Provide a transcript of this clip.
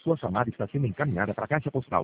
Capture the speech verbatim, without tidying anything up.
Sua chamada está sendo encaminhada para a caixa postal